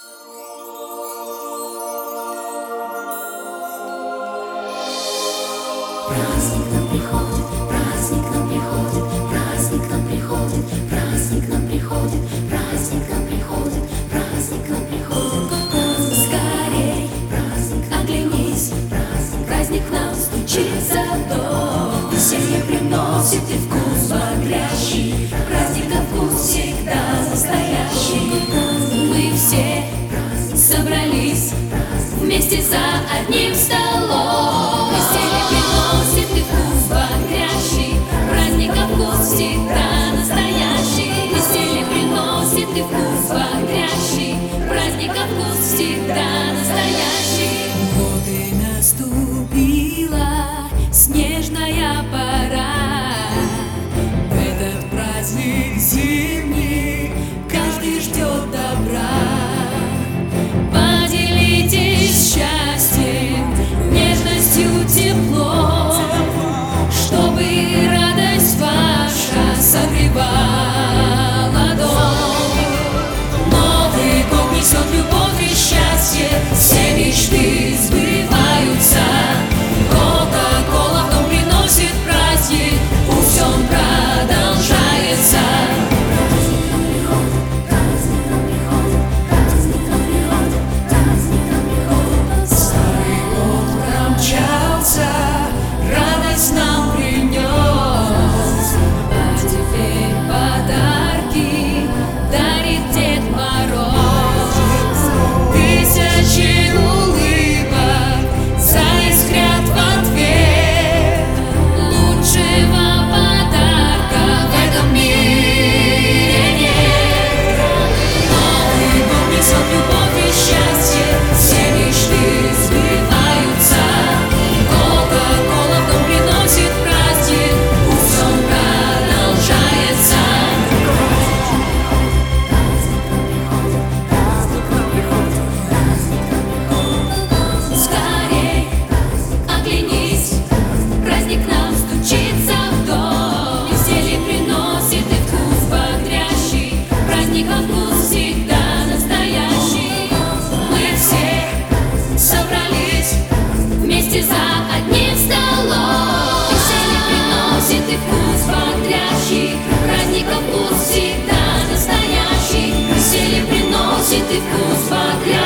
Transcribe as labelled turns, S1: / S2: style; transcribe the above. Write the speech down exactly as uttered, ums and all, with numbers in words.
S1: Праздник нам приходит, праздник нам приходит, праздник нам приходит, праздник нам приходит, праздник нам приходит, праздник нам приходит. Праздник скорей, праздник, оглянись, праздник, праздник нам стучится в дом. Веселье приносит и вкус бодрящий, праздник на вкус всегда настоящий. Мы все собрались вместе за одним столом. Веселье приносит и вкус бодрящий, праздника вкус всегда настоящий. Веселье приносит и вкус бодрящий, праздника вкус всегда настоящий. Вот и наступила снежная пора. В этот праздник зимний каждый ждет добра. Поделитесь счастьем, нежностью, теплом, чтобы радость ваша согревала дом. Новый год несет любовь и счастье, все мечты сбываются. Кока-кола в дом приносит праздник, пусть он продолжается. Радость нам принес, а теперь подарки дарит Дед Мороз. Тысячи улыбок заискрят в ответ. Лучшего подарка в этом мире нет. Новый год несет любовь и счастье, все мечты сбываются. Вместе за одним столом. Веселье приносит и вкус бодрящий, праздника вкус всегда настоящий. Веселье приносит и вкус бодрящий.